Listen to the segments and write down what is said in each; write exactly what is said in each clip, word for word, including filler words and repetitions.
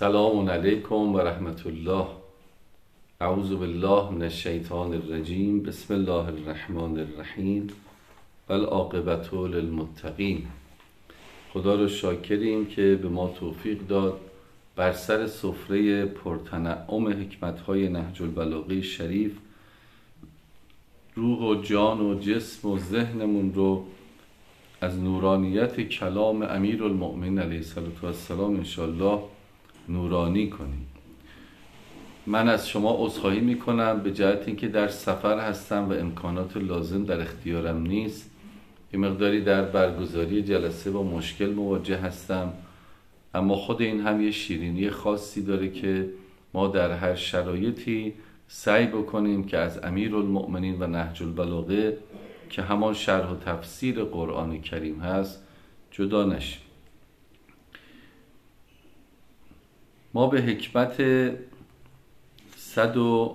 سلام علیکم و رحمت الله. اعوذ بالله من الشیطان الرجیم. بسم الله الرحمن الرحیم و العاقبة للمتقین. خدا رو شاکریم که به ما توفیق داد بر سر سفره پرتنعم حکمت‌های نهج البلاغه شریف روح و جان و جسم و ذهنمون رو از نورانیت کلام امیرالمؤمنین علیه السلام انشاءالله نورانی کنیم. من از شما عذرخواهی میکنم به جهت اینکه در سفر هستم و امکانات لازم در اختیارم نیست. یه مقداری در برگزاری جلسه با مشکل مواجه هستم، اما خود این هم یه شیرینی خاصی داره که ما در هر شرایطی سعی بکنیم که از امیرالمؤمنین و نهج البلاغه که همان شرح و تفسیر قرآن کریم هست جدا نشیم. ما به حکمت صد و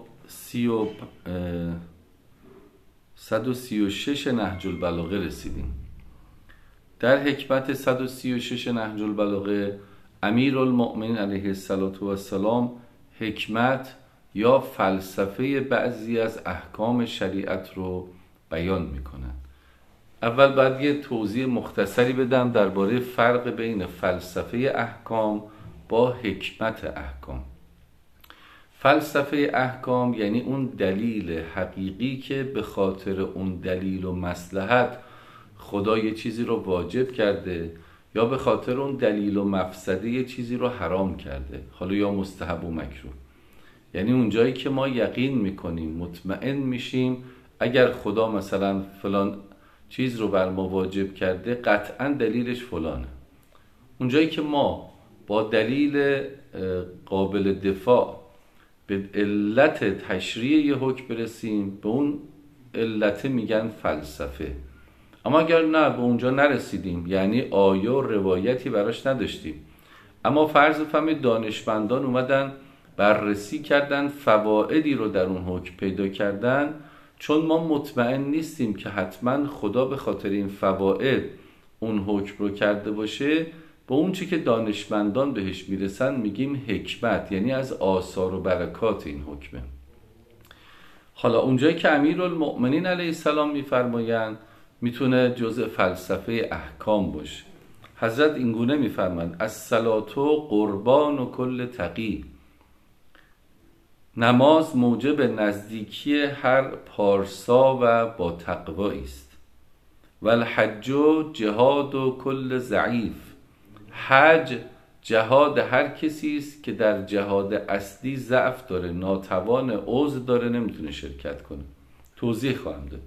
سی و شش نهج البلاغه رسیدیم. در حکمت صد و سی و شش نهج البلاغه امیرالمؤمنین علیه السلام حکمت یا فلسفه بعضی از احکام شریعت رو بیان میکنن. اول باید یه توضیح مختصری بدم درباره فرق بین فلسفه احکام با حکمت احکام. فلسفه احکام یعنی اون دلیل حقیقی که به خاطر اون دلیل و مصلحت خدا یه چیزی رو واجب کرده یا به خاطر اون دلیل و مفسده یه چیزی رو حرام کرده، حالا یا مستحب و مکروه. یعنی اون جایی که ما یقین میکنیم، مطمئن میشیم اگر خدا مثلا فلان چیز رو بر ما واجب کرده قطعا دلیلش فلانه. اون جایی که ما با دلیل قابل دفاع به علت تشریع یه حکم برسیم، به اون علت میگن فلسفه. اما اگر نه به اونجا نرسیدیم، یعنی آیه و روایتی براش نداشتیم، اما فرض فهمید دانشمندان اومدن بررسی کردن، فوائدی رو در اون حکم پیدا کردن، چون ما مطمئن نیستیم که حتما خدا به خاطر این فواید اون حکم رو کرده باشه، به اون چی که دانشمندان بهش میرسن میگیم حکمت، یعنی از آثار و برکات این حکمه. حالا اونجایی که امیرالمؤمنین علیه السلام میفرمایند میتونه جزء فلسفه احکام باشه. حضرت اینگونه میفرمایند الصلاة قربان و کل تقی، نماز موجب نزدیکی هر پارسا و با تقوایی است. و الحج جهاد و کل ضعیف، حج جهاد هر کسی است که در جهاد اصلی ضعف داره، ناتوان، عذر داره، نمیتونه شرکت کنه. توضیح خواهم داد.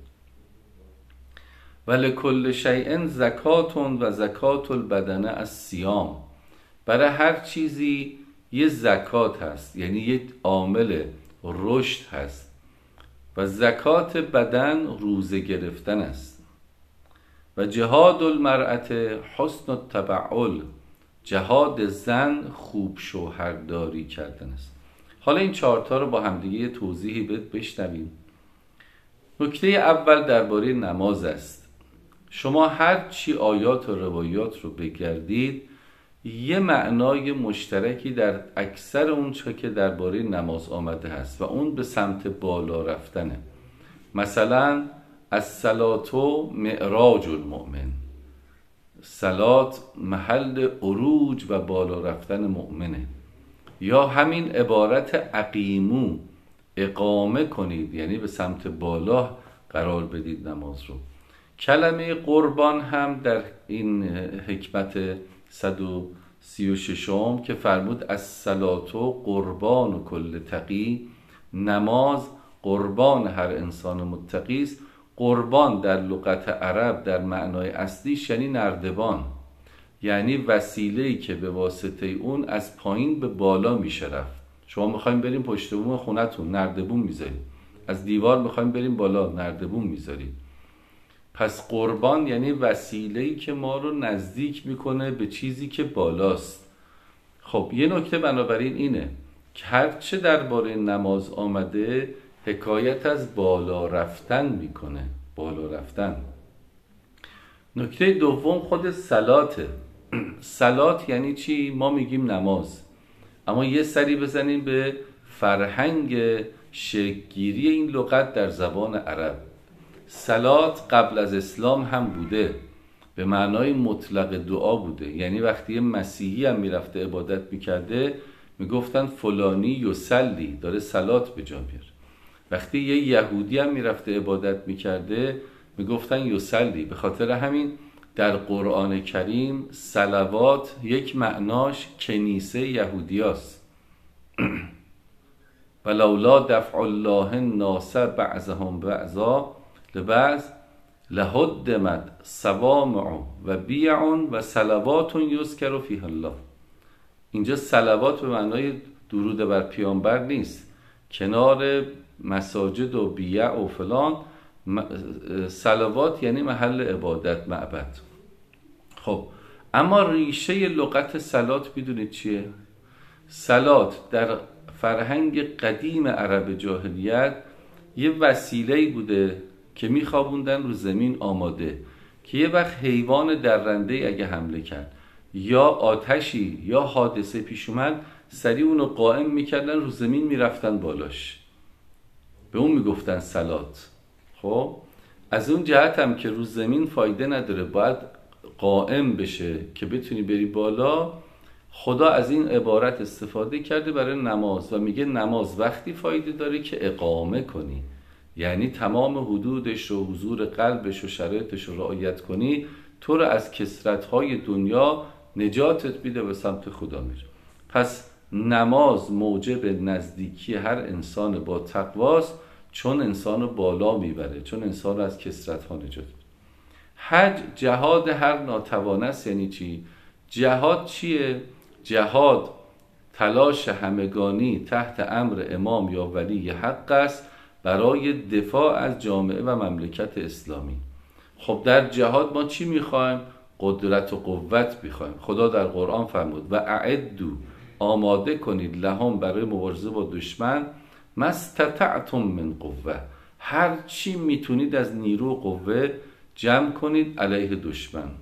و لکل شیء زکات و زکات البدن الصیام، برای هر چیزی یه زکات هست، یعنی یه عامل رشد هست، و زکات بدن روزه گرفتن است. و جهاد المرأة حسن التبعل، جهاد زن خوب شوهرداری کردن است. حالا این چهارتا رو با همدیگه یه توضیحی بشنویم. نکته اول درباره نماز است. شما هر چی آیات و روایات رو بگردید، یه معنای مشترکی در اکثر اون چه که درباره نماز آمده هست و اون به سمت بالا رفتنه. مثلا الصلاة معراج المؤمن، صلات محل عروج و بالا رفتن مؤمنه. یا همین عبارت اقیمو، اقامه کنید، یعنی به سمت بالا قرار بدید نماز رو. کلمه قربان هم در این حکمت صد و سی و ششم که فرمود الصلاة قربان و کل تقی، نماز قربان هر انسان متقی است. قربان در لغت عرب در معنای اصلیش یعنی نردبان، یعنی وسیله‌ای که به واسطه اون از پایین به بالا میشه رفت. شما میخوایم بریم پشت بوم خونتون، نردبون میذارید. از دیوار میخوایم بریم بالا، نردبون میذارید. پس قربان یعنی وسیله‌ای که ما رو نزدیک میکنه به چیزی که بالاست. خب یه نکته بنابراین اینه که هرچه درباره نماز آمده حکایت از بالا رفتن میکنه، بالا رفتن. نکته دوم خود صلاته. صلات یعنی چی؟ ما میگیم نماز، اما یه سری بزنیم به فرهنگ شکل‌گیری این لغت در زبان عرب. صلات قبل از اسلام هم بوده، به معنای مطلق دعا بوده. یعنی وقتی یه مسیحی هم میرفته عبادت میکرده میگفتن فلانی یصلی، داره صلات به جا میاره. وقتی یه یهودی هم میرفته عبادت میکرده میگفتن یصلی. به خاطر همین در قرآن کریم صلوات یک معناش کنیسه یهودیاست. ولولا دفع الله الناس بعضهم بعضا لبعض لهدمت صوامع و بیع و صلوات یذکر فیها الله. اینجا صلوات به معنای درود بر پیامبر نیست، کنار مساجد و بیع و فلان. صلوات یعنی محل عبادت، معبد. خب اما ریشه لغت صلات میدونید چیه؟ صلات در فرهنگ قدیم عرب جاهلیت یه وسیله‌ای بوده که میخوابوندن رو زمین آماده، که یه وقت حیوان درنده اگه حمله کرد یا آتشی یا حادثه پیش اومد سریع اونو قائم میکردن، رو زمین میرفتن بالاش، به اون میگفتن صلات. خب از اون جهت هم که رو زمین فایده نداره، باید قائم بشه که بتونی بری بالا، خدا از این عبارت استفاده کرده برای نماز و میگه نماز وقتی فایده داره که اقامه کنی، یعنی تمام حدودش و حضور قلبش و شرایطش رو رعایت کنی، تو رو از کثرت‌های دنیا نجاتت میده، به سمت خدا میره. پس نماز موجب نزدیکی هر انسان با تقواست، چون انسان رو بالا میبره، چون انسان رو از کثرت‌ها نجات میده. حج جهاد هر ناتوان است. یعنی چی؟ جهاد چیه؟ جهاد تلاش همگانی تحت امر امام یا ولی حق است برای دفاع از جامعه و مملکت اسلامی. خب در جهاد ما چی میخوایم؟ قدرت و قوت میخوایم. خدا در قرآن فرمود و اعدوا، آماده کنید، لهم، برای مبارزه با دشمن، ما استطعتم من قوه، هر چی میتونید از نیرو و قوه جمع کنید علیه دشمن.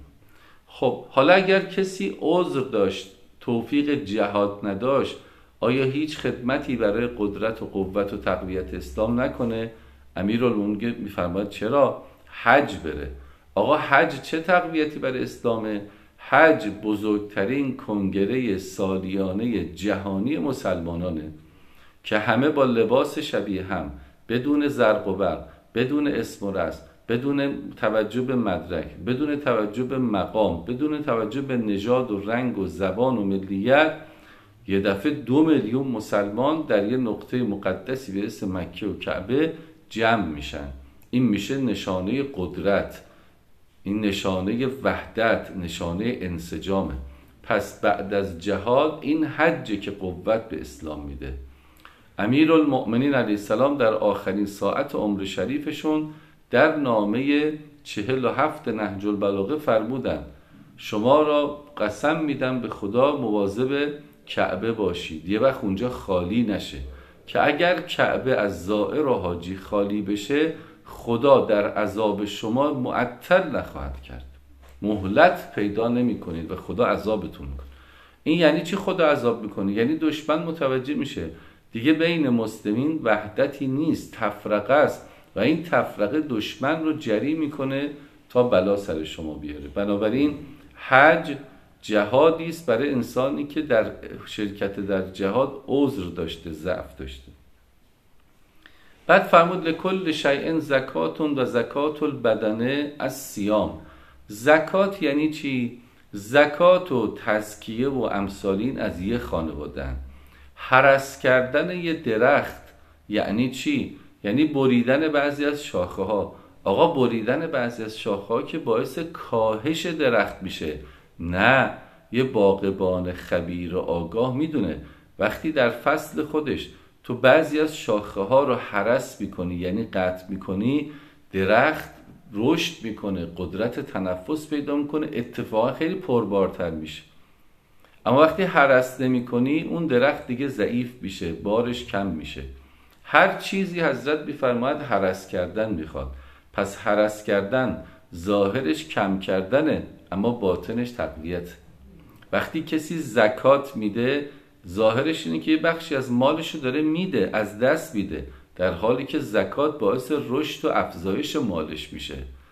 خب حالا اگر کسی عذر داشت، توفیق جهاد نداشت، آیا هیچ خدمتی برای قدرت و قوت و تقویت اسلام نکنه؟ امیرالمومنین میفرماید چرا؟ حج بره. آقا حج چه تقویتی برای اسلامه؟ حج بزرگترین کنگره سالیانه جهانی مسلمانانه که همه با لباس شبیه هم، بدون زرق و برق، بدون اسم و رسم، بدون توجه به مدرک، بدون توجه به مقام، بدون توجه به نژاد و رنگ و زبان و ملیت، یه دفعه دو میلیون مسلمان در یه نقطه مقدسی به اسم مکه و کعبه جمع میشن. این میشه نشانه قدرت، این نشانه وحدت، نشانه انسجامه. پس بعد از جهاد این حجه که قوت به اسلام میده. امیرالمؤمنین علیه السلام در آخرین ساعت عمر شریفشون در نامه چهل و هفت نهج البلاغه فرمودن شما را قسم میدم به خدا مواظب کعبه باشید، یه وقت اونجا خالی نشه، که اگر کعبه از زائر و حاجی خالی بشه خدا در عذاب شما معطل نخواهد کرد، مهلت پیدا نمی کنید و خدا عذابتون میکنه. این یعنی چی خدا عذاب میکنه؟ یعنی دشمن متوجه میشه دیگه بین مسلمین وحدتی نیست، تفرقه است و این تفرقه دشمن رو جری میکنه تا بلا سر شما بیاره. بنابراین حج جهادی است برای انسانی که در شرکت در جهاد عذر داشته، ضعف داشته. بعد فرمود لکل شیء زکات و زکات البدنه از صیام. زکات یعنی چی؟ زکات و تزکیه و امثالین از یه خانوادن. هرس کردن یه درخت یعنی چی؟ یعنی بریدن بعضی از شاخه ها. آقا بریدن بعضی از شاخه ها که باعث کاهش درخت میشه؟ نه، یه باغبان خبیر و آگاه میدونه وقتی در فصل خودش تو بعضی از شاخه ها رو هرس میکنی، یعنی قطع میکنی، درخت رشد میکنه، قدرت تنفس پیدا میکنه، اتفاقا خیلی پربارتر میشه. اما وقتی هرس نمیکنی اون درخت دیگه ضعیف میشه، بارش کم میشه. هر چیزی حضرت میفرماید هرس کردن میخواد. پس هرس کردن ظاهرش کم کردنه اما باطنش تقویت. وقتی کسی زکات میده، ظاهرش اینه که یه بخشی از مالشو داره میده، از دست میده، در حالی که زکات باعث رشد و افزایش مالش میشه.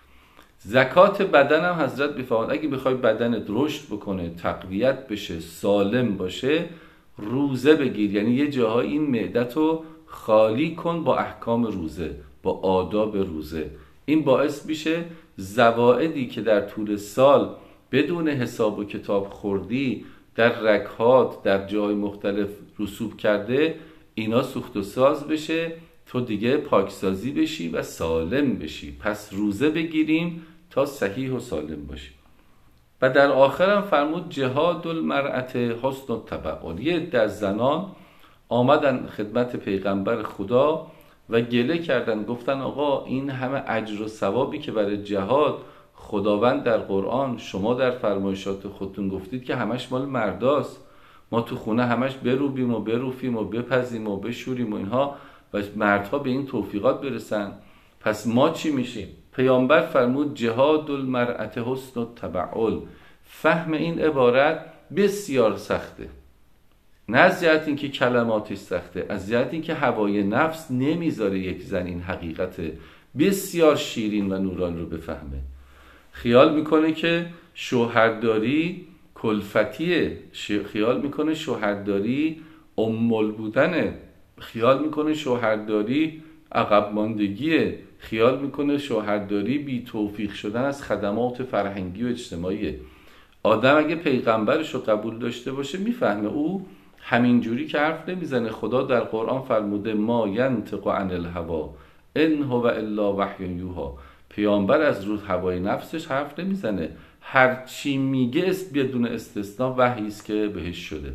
زکات بدن هم حضرت میفرماد اگه بخوای بدنت رشد بکنه، تقویت بشه، سالم باشه، روزه بگیر. یعنی یه جاهای این معدتو خالی کن با احکام روزه، با آداب روزه. این باعث میشه زوائدی که در طول سال بدون حساب و کتاب خوردی در رکعات در جای مختلف رسوب کرده، اینا سوخت و ساز بشه، تو دیگه پاکسازی بشی و سالم بشی. پس روزه بگیریم تا صحیح و سالم باشیم. و در آخرم فرمود جهاد المرأة حسن التبعل. یه عده از زنان آمدن خدمت پیغمبر خدا و گله کردن، گفتن آقا این همه اجر و ثوابی که برای جهاد خداوند در قرآن، شما در فرمایشات خودتون گفتید که همش مال مرداست، ما تو خونه همش بروبیم و بروفیم و بپزیم و بشوریم و اینها، و مردها به این توفیقات برسن، پس ما چی میشیم؟ پیامبر فرمود جهاد المرأة حسن التبعل. فهم این عبارت بسیار سخته، نه از جهت این که کلماتش سخته، از جهت این که هوای نفس نمیذاره یک زن این حقیقت بسیار شیرین و نورانی رو بفهمه. خیال میکنه که شوهرداری کلفتیه، خیال میکنه شوهرداری امول بودنه، خیال میکنه شوهرداری عقب ماندگیه، خیال میکنه شوهرداری بی توفیق شدن از خدمات فرهنگی و اجتماعیه. آدم اگه پیغمبرش رو قبول داشته باشه میفهمه او همینجوری که حرف نمیزنه. خدا در قرآن فرموده ما ینطق عن الهوا ان هو الا وحی یوحی. پیامبر از روز هوای نفسش حرف نمیزنه، هر چی میگه است بدون استثناء وحی است که بهش شده.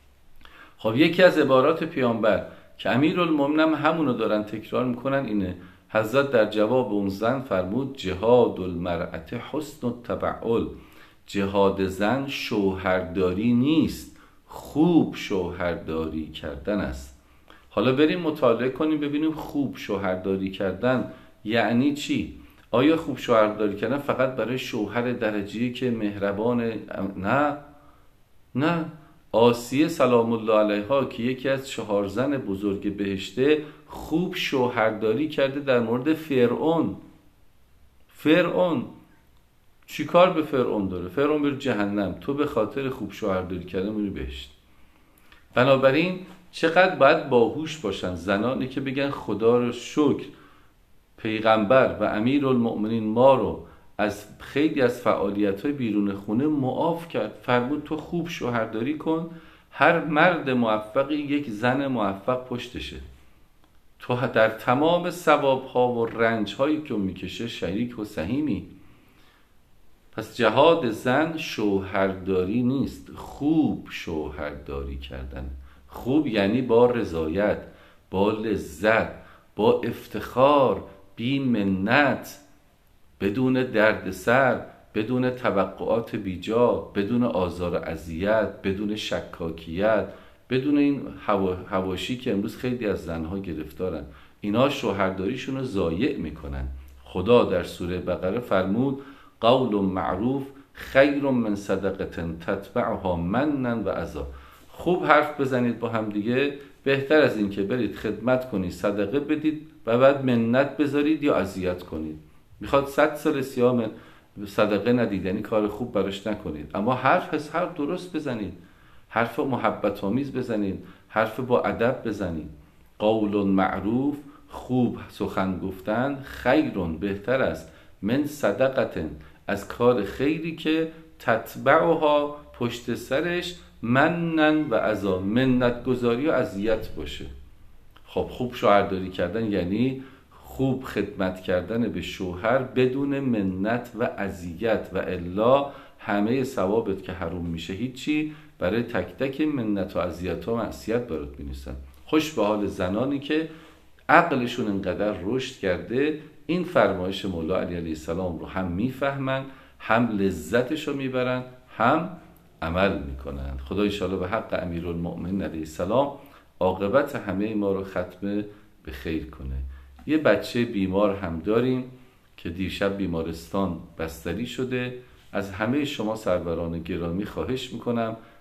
خب یکی از عبارات پیامبر که امیرالمومنین همونو دارن تکرار میکنن اینه، حضرت در جواب اون زن فرمود جهاد المرأة حسن التبعل. جهاد زن شوهرداری نیست، خوب شوهرداری کردن است. حالا بریم مطالعه کنیم ببینیم خوب شوهرداری کردن یعنی چی. آیا خوب شوهرداری کردن فقط برای شوهر درجه‌ای که مهربان؟ نه نه. آسیه سلام الله علیها که یکی از چهار زن بزرگ بهشته خوب شوهرداری کرده در مورد فرعون. فرعون چی کار به فرعون داره؟ فرعون بره جهنم، تو به خاطر خوب شوهرداری کردن میری بهشت. بنابراین چقدر باید باهوش باشن زنانی که بگن خدا رو شکر پیغمبر و امیرالمؤمنین ما رو از خیلی از فعالیت‌های بیرون خونه معاف کرد. فرمود تو خوب شوهرداری کن، هر مرد موفقی یک زن موفق پشتشه، تو در تمام ثواب‌ها و رنج‌هایی که میکشه شریک و سهیمی. پس جهاد زن شوهرداری نیست، خوب شوهرداری کردن. خوب یعنی با رضایت، با لذت، با افتخار، بی منت، بدون دردسر، بدون توقعات بیجا، بدون آزار و اذیت، بدون شکاکیت، بدون این حواشی که امروز خیلی از زنها گرفتارن. اینا شوهرداریشون رو ضایع میکنن. خدا در سوره بقره فرمود قول معروف خیر من صدقه تتبعها منا و اذی. خوب حرف بزنید با هم دیگه، بهتر از این که برید خدمت کنید، صدقه بدید و بعد منت بذارید یا اذیت کنید. میخواد صد سال سیاه صدقه ندید، یعنی کار خوب براش نکنید، اما حرف حرف درست بزنید، حرف محبت آمیز بزنید، حرف با ادب بزنید. قول معروف، خوب سخن گفتن، خیرون بهتر است، من صدقتن از کار خیری که تتبعها پشت سرش منن و اذی، منت گذاری و اذیت باشه. خب خوب شوهرداری کردن یعنی خوب خدمت کردن به شوهر بدون منت و اذیت، و الا همه ثوابت که حروم میشه هیچی، برای تک تک منت و اذیت و معصیت برات می‌نویسن. خوش به حال زنانی که عقلشون انقدر رشد کرده این فرمایش مولا علی علیه السلام رو هم میفهمن، هم لذتش رو میبرن، هم عمل میکنن. خدا ان شاءالله به حق امیرالمؤمنین علیه السلام عاقبت همه ما رو ختم به خیر کنه. یه بچه بیمار هم داریم که دیشب بیمارستان بستری شده. از همه شما سروران گرامی خواهش میکنم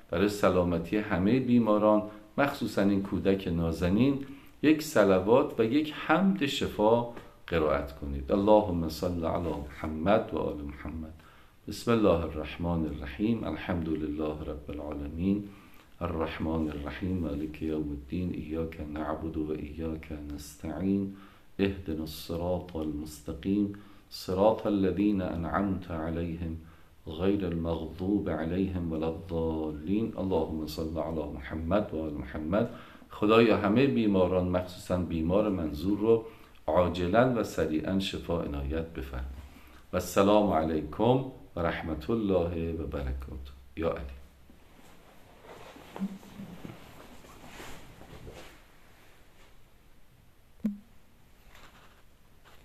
برای سلامتی همه بیماران، مخصوصا این کودک نازنین، یک صلوات و یک حمد شفا قرائت کنید. اللهم صل علی محمد و آل محمد. بسم الله الرحمن الرحیم. الحمد لله رب العالمین الرحمن الرحیم مالک یوم الدین ایاک نعبد و ایاک نستعین اهدنا الصراط المستقیم صراط الذین انعمت علیهم غیر المغضوب علیهم ولا الضالین. اللهم صل علی محمد و آل محمد. خدایا همه بیماران مخصوصا بیمار منظور رو عاجلا و سریعا شفا عنایت بفرما. و السلام علیکم و رحمت الله و برکاته. یا علی.